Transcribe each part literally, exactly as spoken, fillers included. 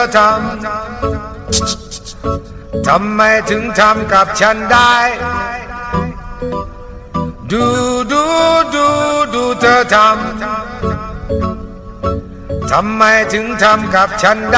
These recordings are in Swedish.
ทำทำไมถึงทำกับฉันได้ดูดูดูดูเธอทำทำไมถึงทำกับฉันได้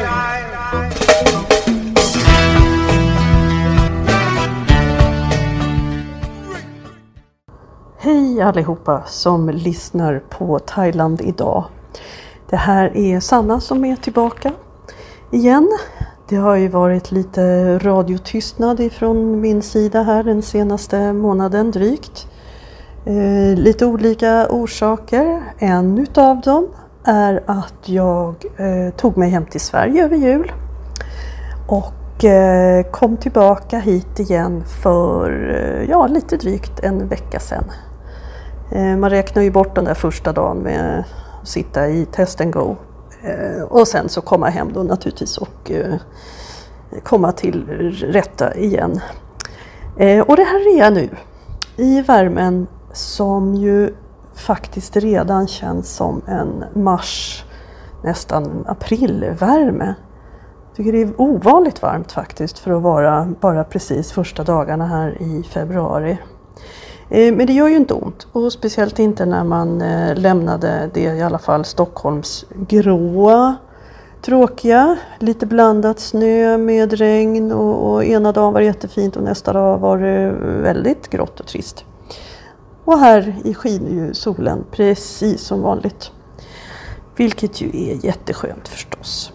Hej allihopa som lyssnar på Thailand idag. Det här är Sanna som är tillbaka igen. Det har ju varit lite radiotystnad ifrån min sida här den senaste månaden drygt. Eh, lite olika orsaker. En utav dem är att jag eh, tog mig hem till Sverige över jul. Och eh, kom tillbaka hit igen för eh, ja, lite drygt en vecka sedan. Eh, man räknar ju bort den där första dagen med att sitta i test and go. Eh, och sen så komma hem då naturligtvis och eh, komma till rätta igen. Eh, och det här är jag nu i värmen som ju faktiskt redan känns som en mars, nästan aprilvärme. Jag tycker det är ovanligt varmt faktiskt för att vara bara precis första dagarna här i februari. Eh, men det gör ju inte ont, och speciellt inte när man eh, lämnade det i alla fall Stockholms gråa, tråkiga, lite blandat snö med regn och, och ena dagen var det jättefint och nästa dag var det väldigt grått och trist. Och här i skiner ju solen precis som vanligt, vilket ju är jätteskönt förstås.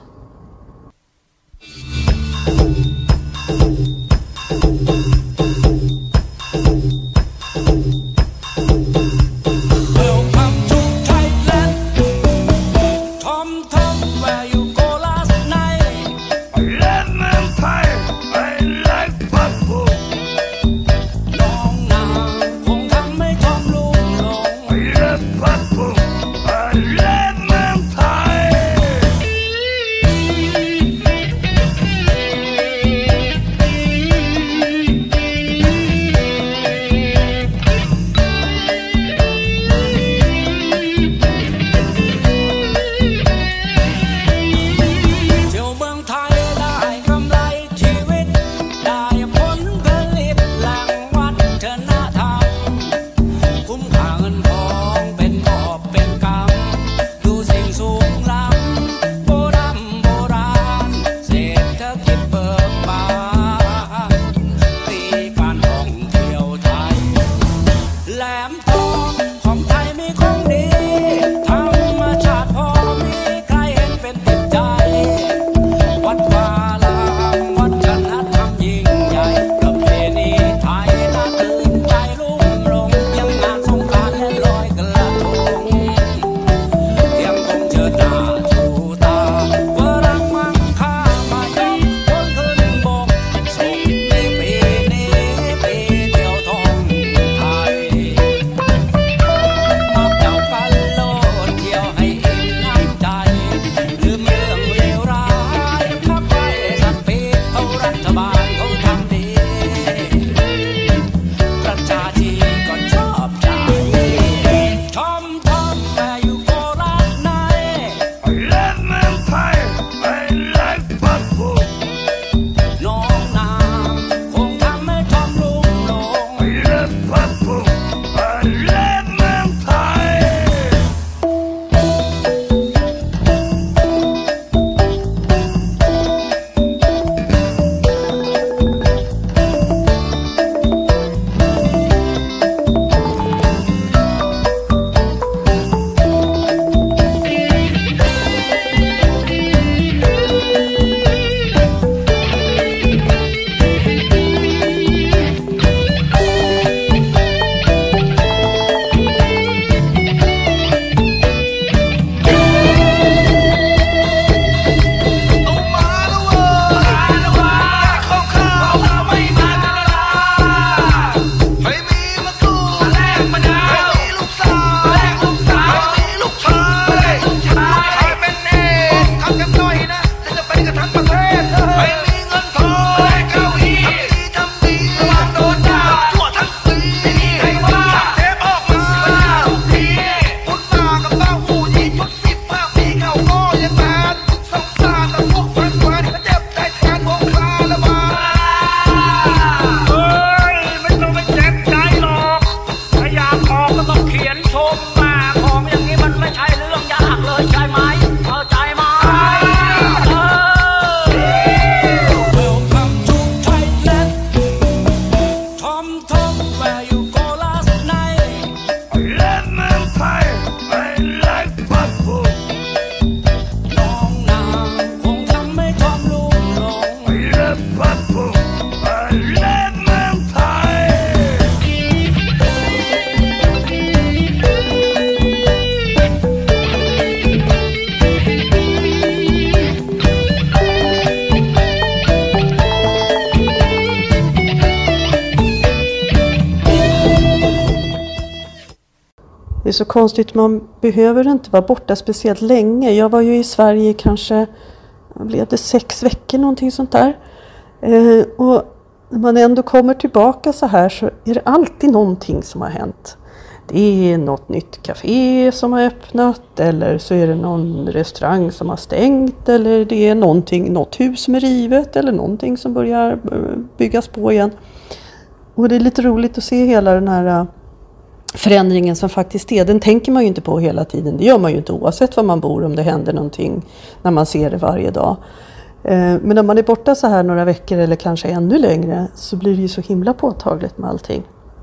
så konstigt. Man behöver inte vara borta speciellt länge. Jag var ju i Sverige kanske, blev det sex veckor någonting sånt där. Eh, och när man ändå kommer tillbaka så här så är det alltid någonting som har hänt. Det är något nytt café som har öppnat, eller så är det någon restaurang som har stängt, eller det är någonting, något hus som är rivet eller någonting som börjar byggas på igen. Och det är lite roligt att se hela den här förändringen som faktiskt är. Den tänker man ju inte på hela tiden. Det gör man ju inte oavsett var man bor, om det händer någonting när man ser det varje dag. Men när man är borta så här några veckor eller kanske ännu längre så blir det ju så himla påtagligt med allting.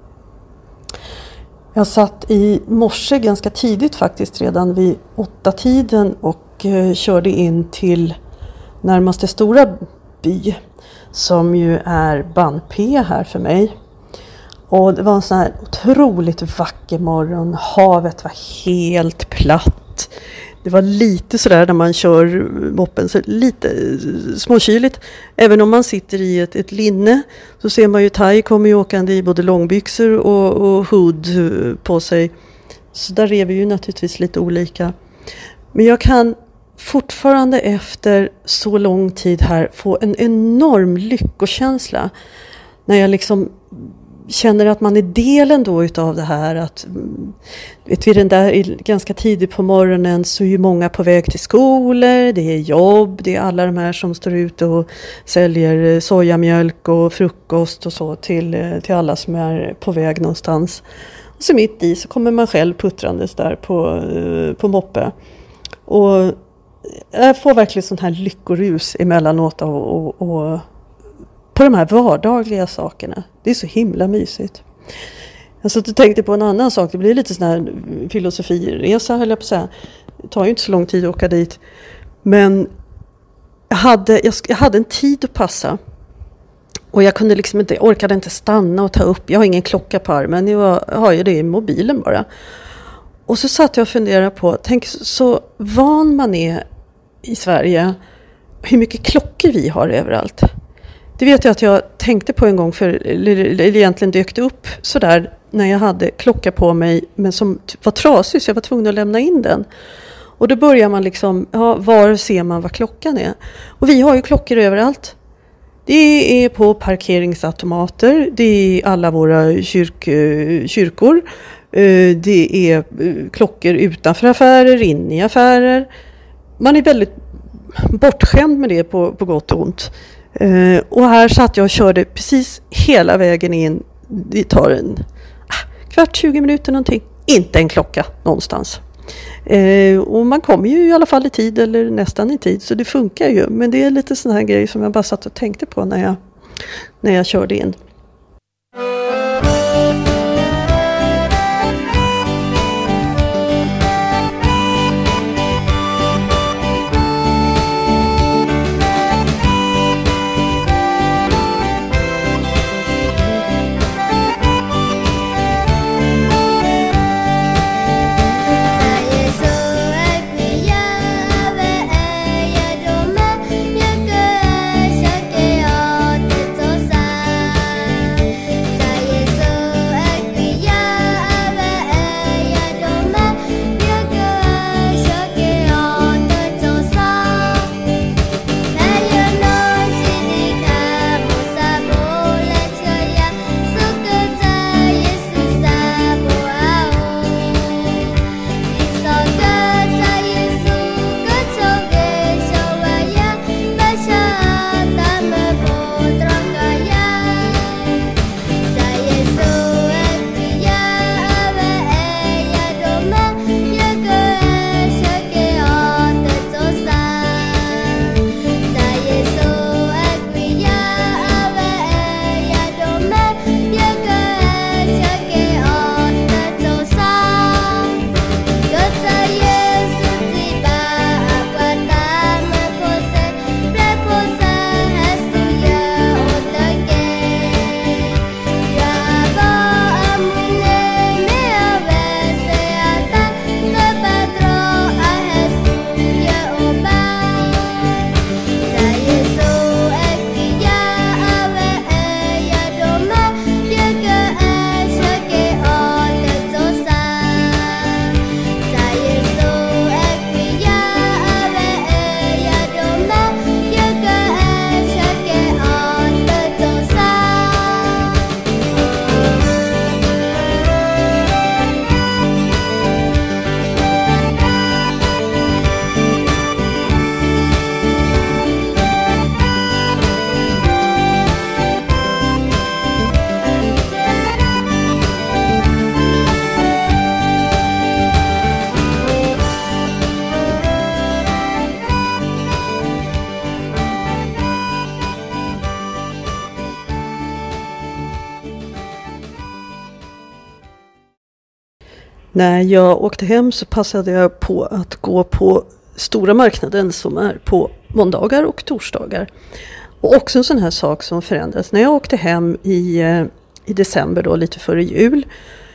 Jag satt i morse ganska tidigt faktiskt, redan vid åtta tiden, och eh, körde in till närmaste stora by som ju är Banpé här för mig. Och det var en sån här otroligt vacker morgon. Havet var helt platt. Det var lite sådär när man kör moppen, så lite småkyligt. Även om man sitter i ett, ett linne så ser man ju Thai kommer ju åkande i både långbyxor och, och hood på sig. Så där är vi ju naturligtvis lite olika. Men jag kan fortfarande efter så lång tid här få en enorm lyckokänsla. När jag liksom känner att man är delen då utav det här. Att, vet vi, den där ganska tidigt på morgonen så är ju många på väg till skolor, det är jobb, det är alla de här som står ute och säljer sojamjölk och frukost och så till, till alla som är på väg någonstans. Och så mitt i så kommer man själv puttrandes där på, på moppe. Och jag får verkligen sån här lyckorus emellanåt och, och, och på de här vardagliga sakerna. Det är så himla mysigt. Jag satt och tänkte på en annan sak. Det blir lite sån här filosofiresa, höll jag på att säga. Det tar ju inte så lång tid att åka dit. Men jag hade, jag, jag hade en tid att passa. Och jag kunde liksom inte, jag orkade inte stanna och ta upp. Jag har ingen klocka på armen. Jag har ju det i mobilen bara. Och så satt jag och funderade på, tänk så van man är i Sverige. Hur mycket klockor vi har överallt. Det vet jag att jag tänkte på en gång, för eller egentligen dök det upp sådär när jag hade klocka på mig men som var trasig, så jag var tvungen att lämna in den. Och då börjar man liksom, ja, var ser man vad klockan är? Och vi har ju klockor överallt. Det är på parkeringsautomater, det är alla våra kyrk, kyrkor, det är klockor utanför affärer, in i affärer. Man är väldigt bortskämd med det på, på gott och ont. Uh, och här satt jag och körde precis hela vägen in. Det tar en ah, kvart, tjugo minuter någonting. Inte en klocka någonstans. Uh, och man kommer ju i alla fall i tid, eller nästan i tid. Så det funkar ju. Men det är lite sån här grej som jag bara satt och tänkte på när jag, när jag körde in. När jag åkte hem så passade jag på att gå på stora marknaden som är på måndagar och torsdagar. Och också en sån här sak som förändras. När jag åkte hem i, i december då, lite före jul,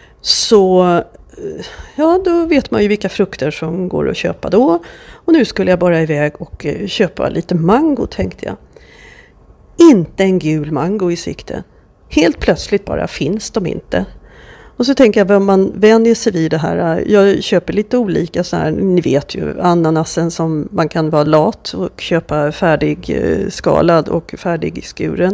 så ja, då vet man ju vilka frukter som går att köpa då. Och nu skulle jag bara iväg och köpa lite mango, tänkte jag. Inte en gul mango i sikte. Helt plötsligt bara finns de inte. Och så tänker jag, vad man vänjer sig vid det här. Jag köper lite olika så här, ni vet ju, ananasen som man kan vara lat och köpa färdig skalad och färdig skuren.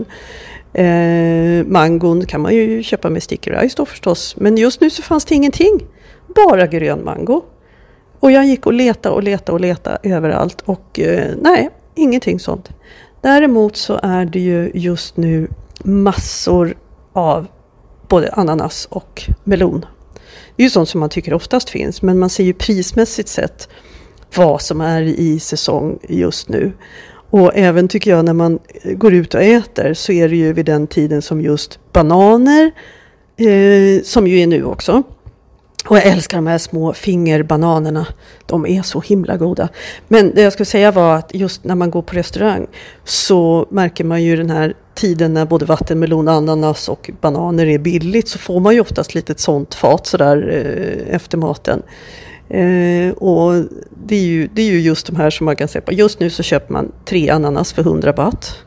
Eh, mangon kan man ju köpa med sticky rice då förstås. Men just nu så fanns det ingenting. Bara grön mango. Och jag gick och letade och letade och letade överallt. Och eh, nej, ingenting sånt. Däremot så är det ju just nu massor av både ananas och melon. Det är ju sånt som man tycker oftast finns. Men man ser ju prismässigt sett vad som är i säsong just nu. Och även tycker jag när man går ut och äter så är det ju vid den tiden som just bananer, eh, som ju är nu också. Och jag älskar de här små fingerbananerna. De är så himla goda. Men det jag skulle säga var att just när man går på restaurang så märker man ju den här tiden när både vattenmelon, ananas och bananer är billigt, så får man ju oftast lite ett sånt fat sådär eh, efter maten. Eh, och det är, ju, det är ju just de här som man kan säga på. Just nu så köper man tre ananas för hundra baht.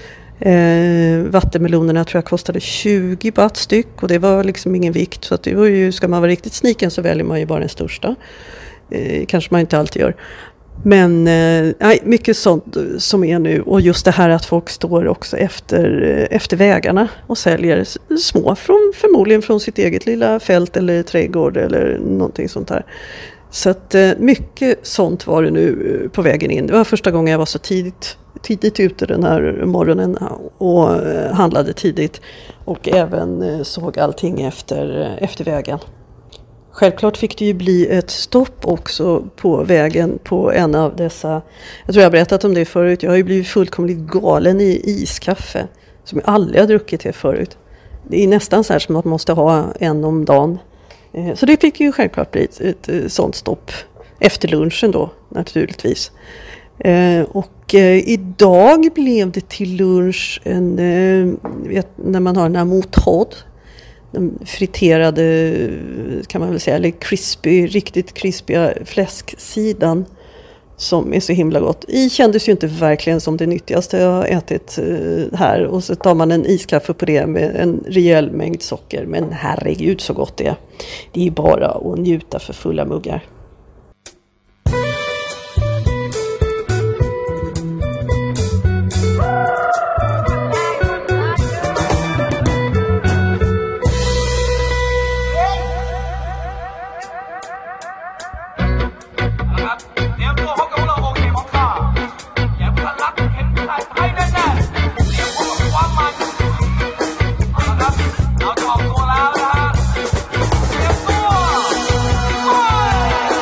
Eh, vattenmelonerna tror jag kostade tjugo baht styck, och det var liksom ingen vikt, så att det var ju, ska man vara riktigt sniken så väljer man ju bara den största. Eh, kanske man inte alltid gör. Men eh, nej, mycket sånt som är nu, och just det här att folk står också efter, efter vägarna och säljer små, från, förmodligen från sitt eget lilla fält eller trädgård eller någonting sånt här. Så att eh, mycket sånt var det nu på vägen in. Det var första gången jag var så tidigt, tidigt ute den här morgonen och eh, handlade tidigt, och även eh, såg allting efter, efter vägen. Självklart fick det ju bli ett stopp också på vägen på en av dessa, jag tror jag har berättat om det förut, jag har ju blivit fullkomligt galen i iskaffe som jag aldrig har druckit det förut. Det är nästan så här som att man måste ha en om dagen. Så det fick ju självklart bli ett, ett sånt stopp efter lunchen då, naturligtvis. Och idag blev det till lunch en, vet, när man har den här mothåd, den friterade, kan man väl säga, eller crispy, riktigt krispiga fläsksidan som är så himla gott. I kändes ju inte verkligen som det nyttigaste jag har ätit här, och så tar man en iskaffe på det med en rejäl mängd socker, men herregud så gott det är. Det är bara att njuta för fulla muggar. Hãy subscribe cho kênh Ghiền Mì Gõ để không bỏ lỡ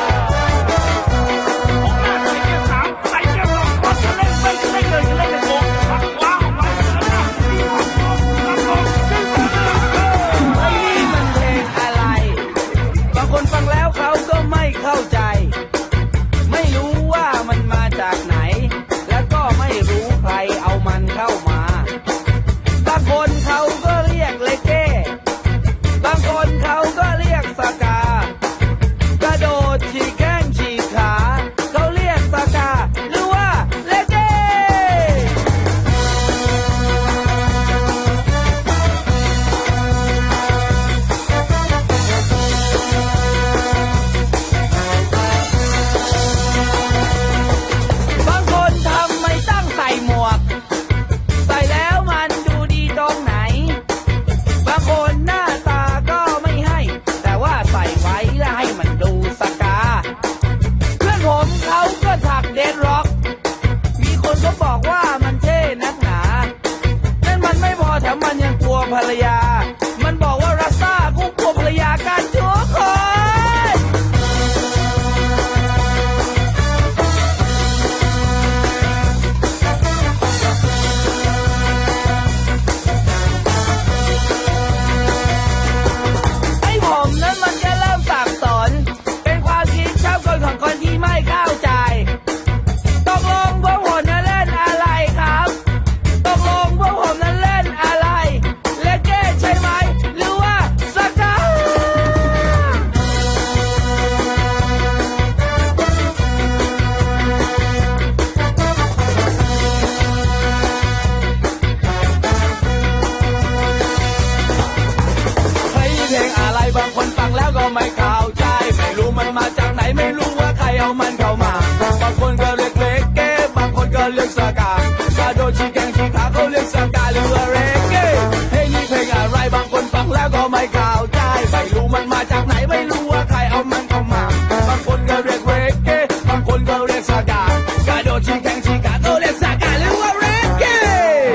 มันเข้ามาบางคนก็เรียกเรเก้บางคนก็เรียกสกากาโดชิแกงชิขาเขาเรียกสกาหรือว่าเรเก้เพลงนี้เพลงอะไรบางคนฟังแล้วก็ไม่เข้าใจไม่รู้มันมาจากไหนไม่รู้ว่าใครเอามันเข้ามาบางคนก็เรียกเรเก้บางคนก็เรียกสกากาโดชิแกงชิขาเขาเรียกสกาหรือว่าเรเก้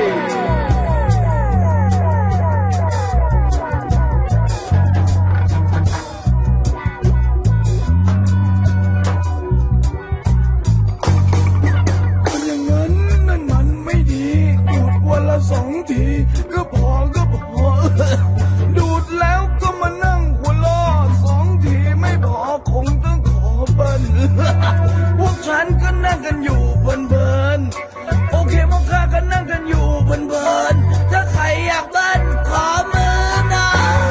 สองทีก็พอก็พอดูดแล้วก็มานั่งหัวล้อสองทีไม่พอคงต้องขอเบิ้ลพวกฉันก็นั่งกันอยู่เบิ้ลๆโอเคพวกข้าก็นั่งกันอยู่เบิ้ลๆถ้าใครอยากเบิ้ลขอมือหน่อย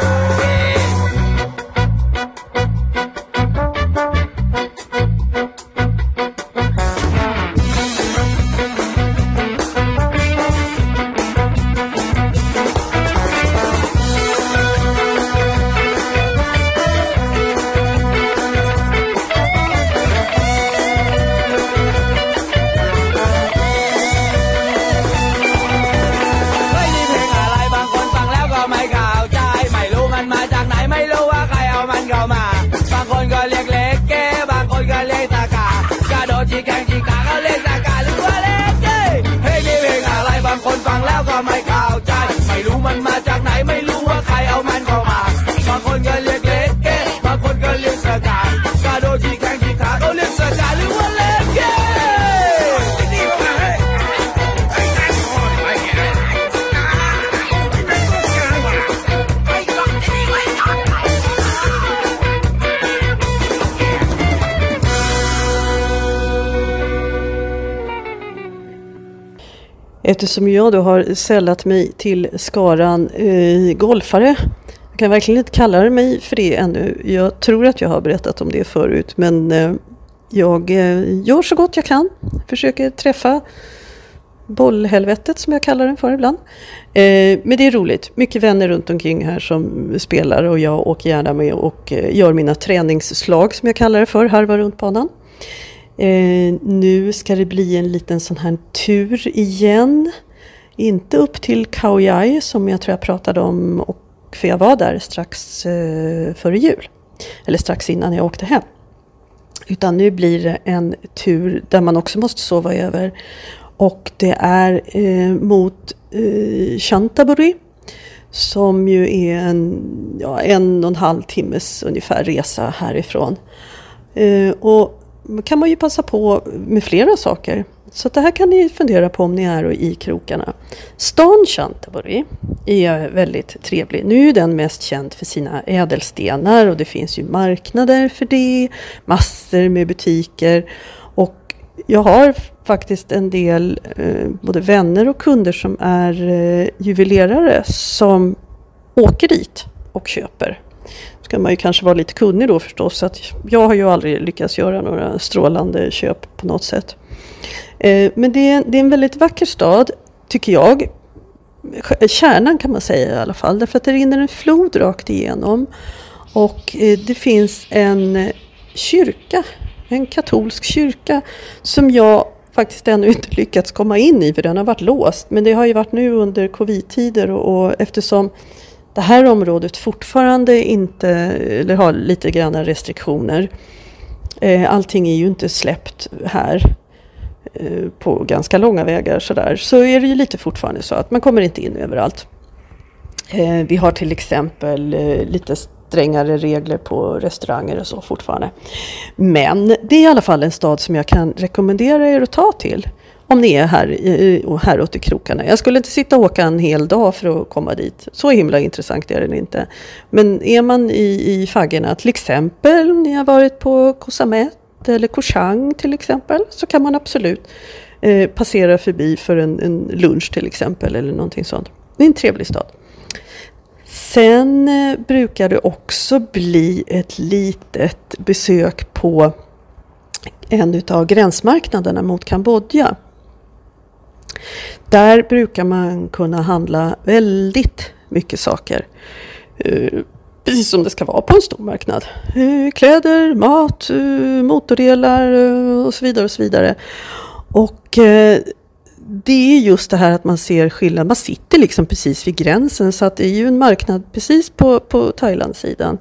ไม่เข้าใจไม่รู้มันมาจากไหนไม่รู้ว่าใครเอามันเข้ามาบางคนก็เรียกเล็กเก้บางคนก็เรียกสกากาโดชิแกงชิขาเขาเรียกสกาหรือว่าเล็กเก้ Eftersom jag då har sällat mig till skaran eh, golfare. Jag kan verkligen inte kalla mig för det ännu. Jag tror att jag har berättat om det förut. Men eh, jag eh, gör så gott jag kan. Försöker träffa bollhelvetet som jag kallar den för ibland. Eh, men det är roligt. Mycket vänner runt omkring här som spelar. Och jag åker gärna med och eh, gör mina träningsslag som jag kallar det för. Harvar runt banan. Eh, nu ska det bli en liten sån här tur igen. Inte upp till Khao Yai som jag tror jag pratade om, och för jag var där strax eh, före jul. Eller strax innan jag åkte hem. Utan nu blir det en tur där man också måste sova över. Och det är eh, mot eh, Chantaburi. Som ju är en, ja, en och en halv timmes ungefär resa härifrån. Eh, och kan man ju passa på med flera saker. Så det här kan ni fundera på om ni är i krokarna. Stan Chantaburi är väldigt trevlig. Nu är den mest känd för sina ädelstenar. Och det finns ju marknader för det. Massor med butiker. Och jag har faktiskt en del eh, både vänner och kunder som är eh, juvelerare. Som åker dit och köper. Ska man ju kanske vara lite kunnig då förstås. Att jag har ju aldrig lyckats göra några strålande köp på något sätt. Eh, men det är, det är en väldigt vacker stad tycker jag. Kärnan kan man säga i alla fall. Därför att det rinner en flod rakt igenom. Och eh, det finns en kyrka. En katolsk kyrka. Som jag faktiskt ännu inte lyckats komma in i. För den har varit låst. Men det har ju varit nu under covid-tider. Och, och eftersom det här området fortfarande inte, eller har lite grann restriktioner. Eh, allting är ju inte släppt här eh, på ganska långa vägar sådär. Så är det ju lite fortfarande så att man kommer inte in överallt. Eh, vi har till exempel eh, lite strängare regler på restauranger och så fortfarande. Men det är i alla fall en stad som jag kan rekommendera er att ta till. Om ni är här, och här åt i krokarna. Jag skulle inte sitta och åka en hel dag för att komma dit. Så himla intressant är det inte. Men är man i, i faggorna, till exempel om ni har varit på Koh Samet eller Koh Chang till exempel. Så kan man absolut eh, passera förbi för en, en lunch till exempel eller någonting sånt. Det är en trevlig stad. Sen eh, brukar det också bli ett litet besök på en av gränsmarknaderna mot Kambodja. Där brukar man kunna handla väldigt mycket saker. precis som det ska vara på en stor marknad. Kläder, mat, motordelar och så vidare och så vidare. Och det är just det här att man ser skillnad. Man sitter liksom precis vid gränsen, så att det är ju en marknad precis på, på Thailandsidan.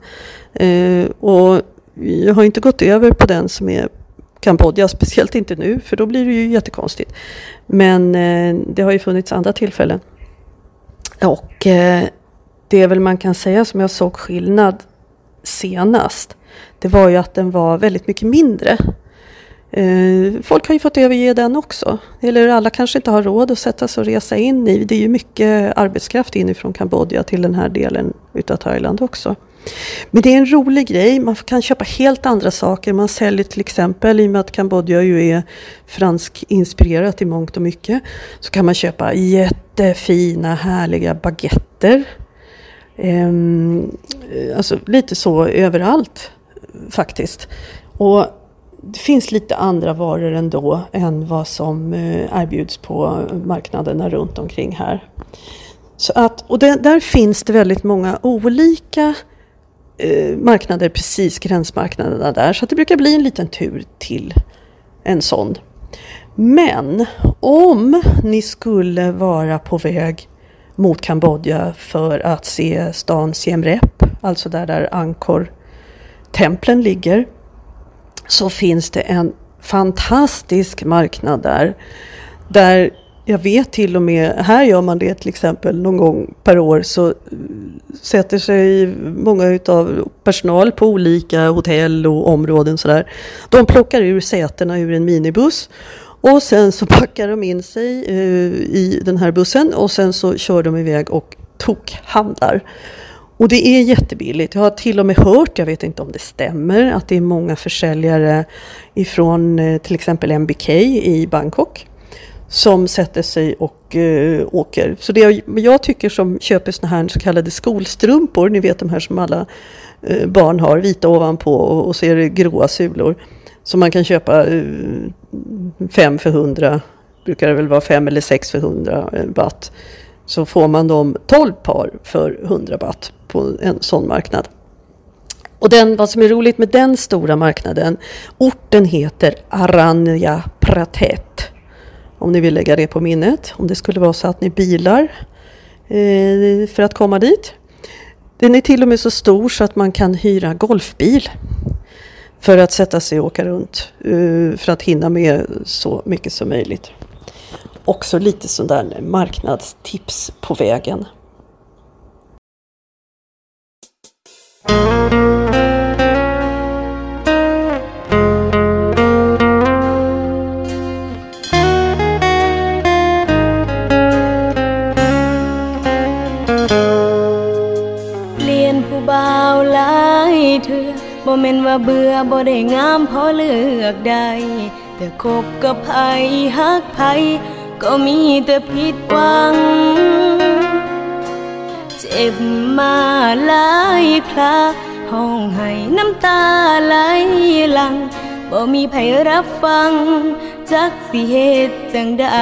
Och jag har inte gått över på den som är Kambodja, speciellt inte nu, för då blir det ju jättekonstigt. Men det har ju funnits andra tillfällen. Och det är väl man kan säga som jag såg skillnad senast. Det var ju att den var väldigt mycket mindre. Eh, folk har ju fått överge den också. Eller alla kanske inte har råd att sätta sig och resa in i. Det är ju mycket arbetskraft inifrån Kambodja till den här delen utav Thailand också. Men det är en rolig grej. Man kan köpa helt andra saker. Man säljer till exempel, i och med att Kambodja ju är fransk inspirerat i mångt och mycket, så kan man köpa jättefina, härliga baguetter. Um, alltså lite så överallt faktiskt. Och det finns lite andra varor ändå än vad som uh, erbjuds på marknaderna runt omkring här. Så att, och det, där finns det väldigt många olika uh, marknader, precis gränsmarknaderna där. Så att det brukar bli en liten tur till en sån. Men om ni skulle vara på väg mot Kambodja för att se stan Siem Reap, alltså där där Angkor-templen ligger, så finns det en fantastisk marknad där. Där jag vet till och med, här gör man det till exempel någon gång per år, så sätter sig många utav personal på olika hotell och områden sådär. De plockar ur sätena ur en minibuss. Och sen så packar de in sig eh, i den här bussen och sen så kör de iväg och tokhandlar. Och det är jättebilligt. Jag har till och med hört, jag vet inte om det stämmer, att det är många försäljare ifrån eh, till exempel M B K i Bangkok som sätter sig och eh, åker. Så det jag, jag tycker som köper såna här så kallade skolstrumpor, ni vet de här som alla eh, barn har, vita ovanpå och, och så är det gråa sulor. Så man kan köpa fem för hundra, brukar det väl vara fem eller sex för hundra baht. Så får man dem tolv par för hundra baht på en sån marknad. Och den, vad som är roligt med den stora marknaden, orten heter Aranya Pratet. Om ni vill lägga det på minnet, om det skulle vara så att ni bilar eh, för att komma dit. Den är till och med så stor så att man kan hyra golfbil för att sätta sig och åka runt, för att hinna med så mycket som möjligt. Också lite sån där marknadstips på vägen. บ่แม่นว่าเบื่อบ่ได้งามพอเลือกได้แต่คบกับไผฮักไผก็มีแต่ผิดหวังเจ็บมาหลายคราห้องให้น้ำตาไหลหลั่งบ่มีไผรับฟังจักสิเฮ็ดจังใด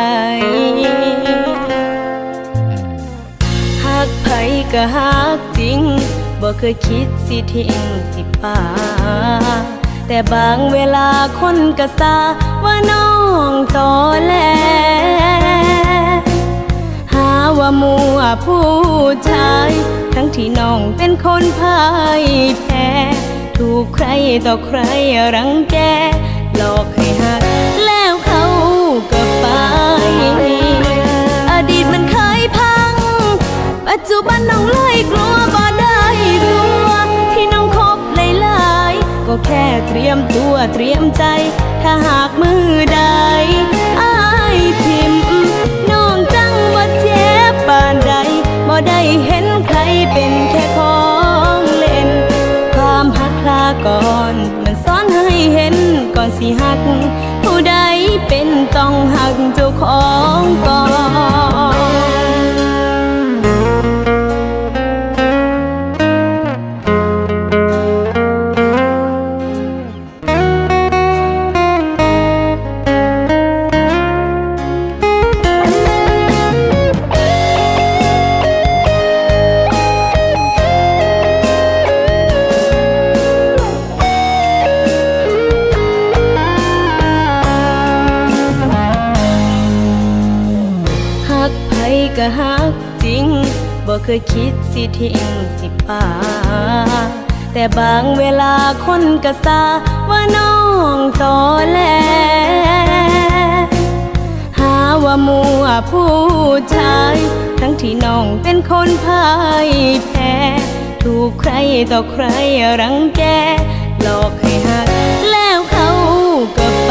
ฮักไผก็ฮักจริงบ่เคยคิดสิทิ้งสิป่าแต่บางเวลาคนก็ซาว่าน้องตอแลหาว่ามัวผู้ชายทั้งที่น้องเป็นคนพ่ายแพ้ถูกใครต่อใครรังแกหลอกให้หักแล้วเขาก็ไปอดีตมันเคยพังปัจจุบันน้องเลยกลัวบ่ได้ตัวที่น้องคบหลายๆก็แค่เตรียมตัวเตรียมใจถ้าหากมือใดอ้ายทิมน้องจังบ่เจ็บปานใดบ่ได้เห็นใครเป็นแค่ของเล่นความหักคลาก่อนมันสอนให้เห็นก่อนสิหักผู้ใดเป็นต้องหักเจ้าของก่อนก็ฮักจริงบ่เคยคิดสิทิ้งสิป่าแต่บางเวลาคนก็ซาว่าน้องตอแหลหาว่ามัวผู้ชายทั้งที่น้องเป็นคนพ่ายแพ้ถูกใครต่อใครรังแกหลอกให้หักแล้วเขาก็ไป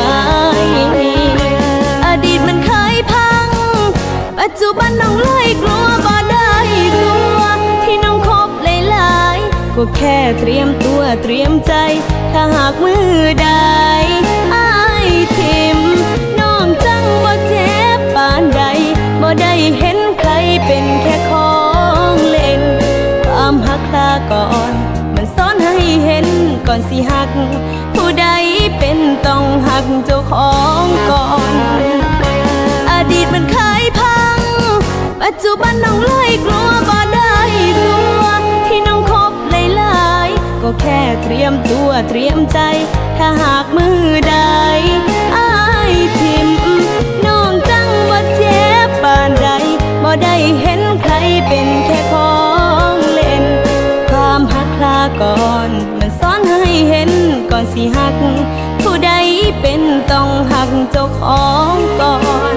อดีตมันเคยพังปัจจุบันน้องเลยกลัวบ่ได้สัวที่น้องคบหลายๆก็แค่เตรียมตัวเตรียมใจถ้าหากมือใดอ้ายทิมน้องจังบ่เจ็บปานใดบ่ได้เห็นใครเป็นแค่ของเล่นความหักลาก่อนมันสอนให้เห็นก่อนสิหักผู้ใดเป็นต้องหักเจ้าของก่อนอดีตมันเคยพังปัจจุบันน้องเลยกลัวบ่ได้สัวที่น้องคบหลายๆก็แค่เตรียมตัวเตรียมใจถ้าหากมือใดอ้ายทิมน้องจังบ่เจ็บปานใดบ่ได้เห็นใครเป็นแค่ของเล่นความหักลาก่อนมันสอนให้เห็นก่อนสิหักผู้ใดเป็นต้องหักเจ้าของก่อน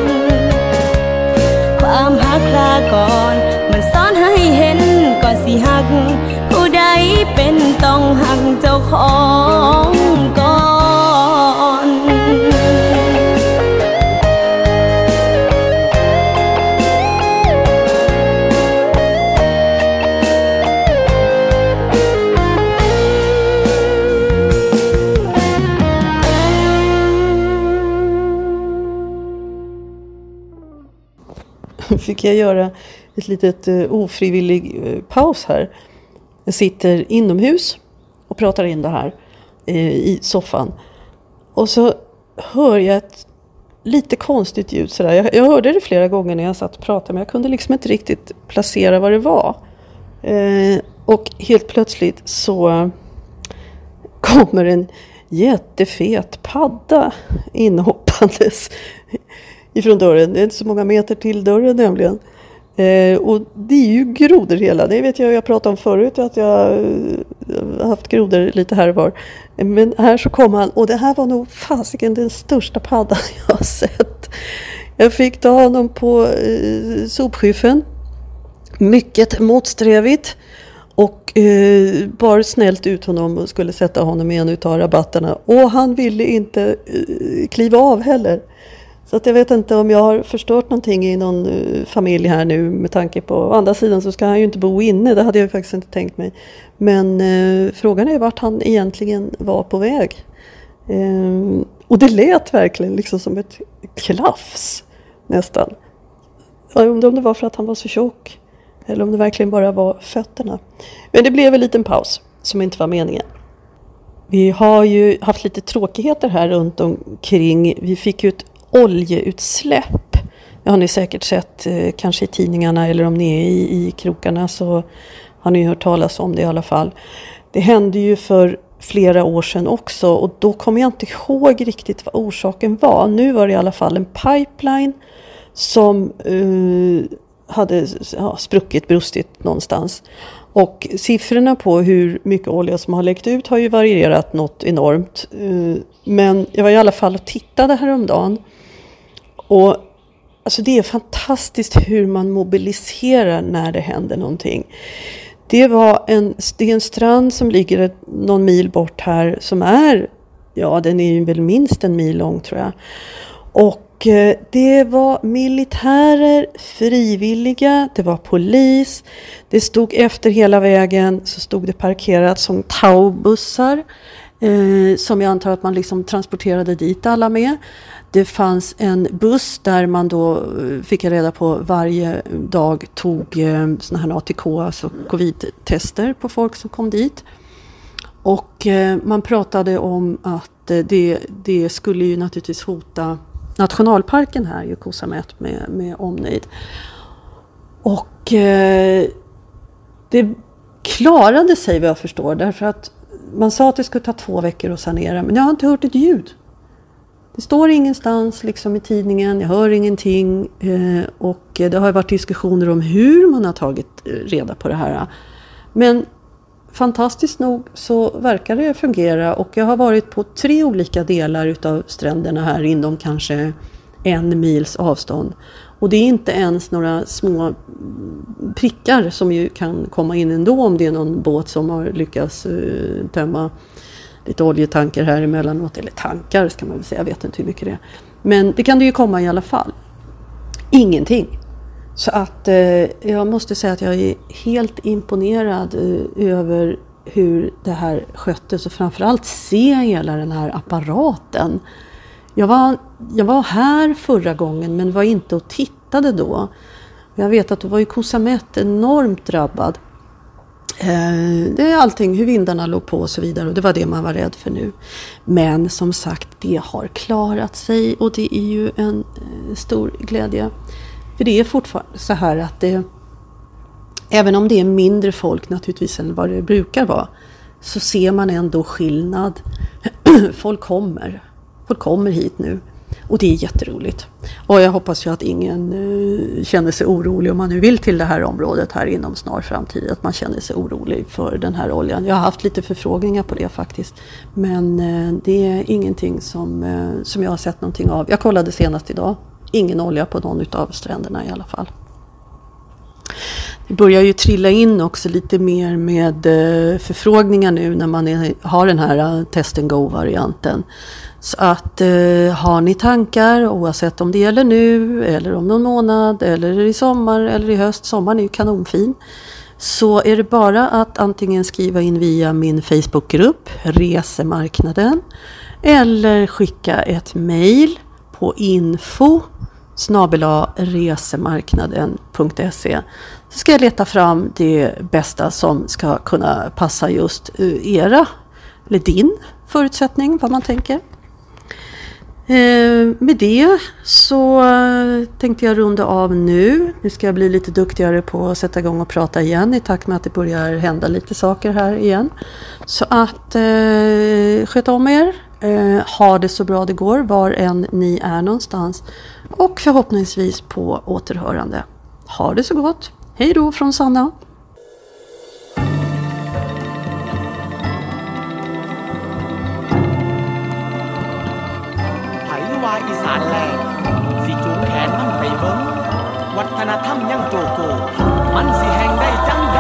ความหักลาก่อนมันสอนให้เห็นก่อนสิหักผู้ใดเป็นต้องหักเจ้าของก่อน Fick jag göra ett litet uh, ofrivillig uh, paus här. Jag sitter inomhus och pratar in det här uh, i soffan. Och så hör jag ett lite konstigt ljud sådär. Jag, jag hörde det flera gånger när jag satt och pratade, men jag kunde liksom inte riktigt placera vad det var. Uh, och helt plötsligt så kommer en jättefet padda inhoppandes ifrån dörren. Det är inte så många meter till dörren nämligen. Eh, och det är ju grodor hela. Det vet jag jag pratade om förut. Att jag har haft grodor lite här och var. Men här så kom han. Och det här var nog fasiken den största paddan jag har sett. Jag fick ta honom på eh, sopskyffen. Mycket motsträvigt. Och eh, bara snällt ut honom och skulle sätta honom i en utav rabatterna. Och han ville inte eh, kliva av heller. Så att jag vet inte om jag har förstört någonting i någon uh, familj här nu med tanke på. Å andra sidan så ska han ju inte bo inne, det hade jag faktiskt inte tänkt mig. Men uh, frågan är vart han egentligen var på väg. Uh, och det lät verkligen liksom som ett klaffs nästan. Jag undrar om det var för att han var så tjock eller om det verkligen bara var fötterna. Men det blev en liten paus som inte var meningen. Vi har ju haft lite tråkigheter här runt omkring. Vi fick ju ett oljeutsläpp. Det har ni säkert sett eh, kanske i tidningarna eller om ni är i, i krokarna så har ni hört talas om det i alla fall. Det hände ju för flera år sedan också och då kommer jag inte ihåg riktigt vad orsaken var. Nu var det i alla fall en pipeline som eh, hade ja, spruckit, brustit någonstans. Och siffrorna på hur mycket olja som har läckt ut har ju varierat något enormt. Eh, men jag var i alla fall och tittade häromdagen. Och alltså det är fantastiskt hur man mobiliserar när det händer någonting. Det var en, det är en strand som ligger någon mil bort här som är, ja den är ju väl minst en mil lång tror jag. Och eh, det var militärer, frivilliga, det var polis. Det stod efter hela vägen så stod det parkerat som taubussar. Eh, som jag antar att man liksom transporterade dit alla med. Det fanns en buss där man då fick reda på varje dag tog eh, såna här A T K, alltså covid-tester på folk som kom dit. Och eh, man pratade om att eh, det, det skulle ju naturligtvis hota nationalparken här, Jokosamet med, med omnejd. Och eh, det klarade sig vad jag förstår därför att man sa att det skulle ta två veckor att sanera men jag har inte hört ett ljud. Det står ingenstans liksom i tidningen, jag hör ingenting eh, och det har varit diskussioner om hur man har tagit reda på det här. Men fantastiskt nog så verkar det fungera och jag har varit på tre olika delar utav stränderna här inom kanske en mils avstånd. Och det är inte ens några små prickar som ju kan komma in ändå om det är någon båt som har lyckats uh, tömma lite oljetanker här emellanåt. Eller tankar ska man väl säga, jag vet inte hur mycket det är. Men det kan det ju komma i alla fall. Ingenting. Så att uh, jag måste säga att jag är helt imponerad uh, över hur det här sköttes. Och framförallt se hela den här apparaten. Jag var, jag var här förra gången men var inte och tittade då. Jag vet att då var ju Koh Samet enormt drabbad. Eh, det är allting, hur vindarna låg på och så vidare. Och det var det man var rädd för nu. Men som sagt, det har klarat sig och det är ju en eh, stor glädje. För det är fortfarande så här att det, även om det är mindre folk naturligtvis än vad det brukar vara, så ser man ändå skillnad. Folk kommer. Folk kommer hit nu och det är jätteroligt. Och jag hoppas ju att ingen uh, känner sig orolig om man nu vill till det här området här inom snar framtid. Att man känner sig orolig för den här oljan. Jag har haft lite förfrågningar på det faktiskt. Men uh, det är ingenting som, uh, som jag har sett någonting av. Jag kollade senast idag. Ingen olja på någon av stränderna i alla fall. Det börjar ju trilla in också lite mer med uh, förfrågningar nu när man är, har den här uh, test and go-varianten. Så att uh, har ni tankar oavsett om det gäller nu eller om någon månad eller i sommar eller i höst, sommaren är ju kanonfin, så är det bara att antingen skriva in via min Facebookgrupp Resemarknaden eller skicka ett mejl på info snabel-a resemarknaden punkt se. Så ska jag leta fram det bästa som ska kunna passa just era eller din förutsättning, vad man tänker. Eh, med det så tänkte jag runda av nu. Nu ska jag bli lite duktigare på att sätta igång och prata igen i takt med att det börjar hända lite saker här igen. Så att eh, sköt om er. Eh, ha det så bra det går var än ni är någonstans. Och förhoppningsvis på återhörande. Ha det så gott. Hej då från Sanna. อีสานแลงสิจูงแขนมันไปเบิ่งวัฒนธรรมยังโจโกมันสิแห่งได้จังใด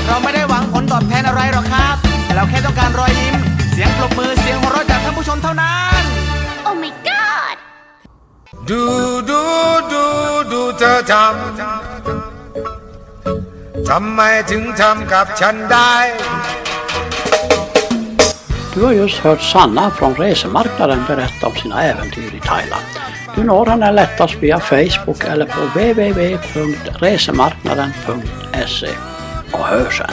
เราไม่ได้หวังผลตอบแทนอะไรหรอกครับเราแค่ต้องการรอยยิ้มเสียงปรบมือเสียงหัวเราะจากท่านผู้ชมเท่านั้น Oh my god ดูดูดูดูเธอทำทำไมถึงทำกับฉันได้ Du har just hört Sanna från Resemarknaden berätta om sina äventyr i Thailand. Du når henne lättast via Facebook eller på w w w punkt resemarknaden punkt se. Och hör sen.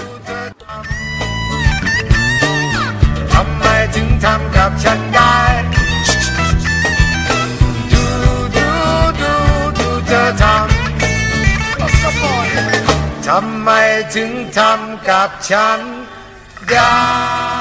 ทำไมถึงทำกับฉันได้ดูดูดูดูเธอทำทำไมถึงทำกับฉันได้